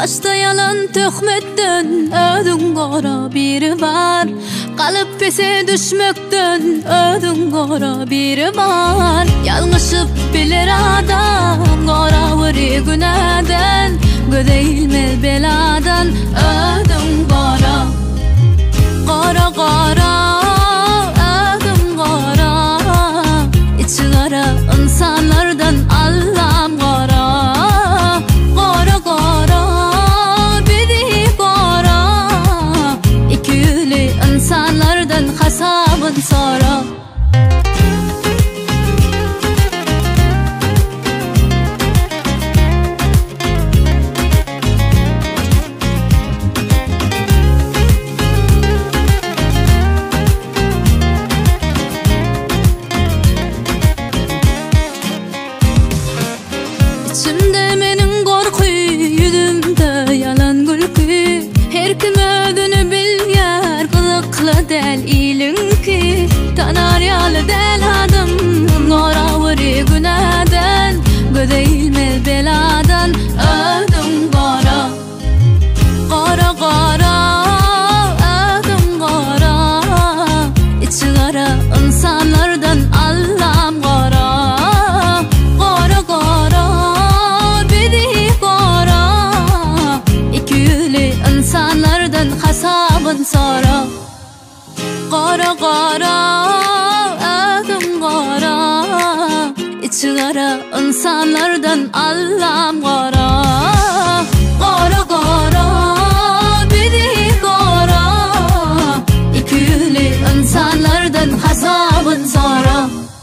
Başta yalan töhmetten ödün qara biri var. Kalıp pese düşmekten ödün qara biri var. Yanlışıp bilir adam qara veri günahdan, gödeylmez beladan ödün qara. Qara qara ödün qara, içi qara insanlardan Allah'ım qara. Qara qara bedi qara, iki yüzlü insanlardan hesabın sora. İçimde menin korku, yüzümde yalan gülkü. Her kim ödünü bilyer, kılıklı del ilinki. Tanar yalı del adım, qara veri günahdan, gödeylmez beladan ödüm qara. Qara qara ödüm qara, içi qara insanlardan Allah'ım qara. Qara qara bedi qara, iki yüzlü insanlardan hesabın sora. Qara qara ödüm qara, içi qara insanlardan Allah'ım qara. Qara qara bedi qara, iki yüzlü insanlardan hesabın sora.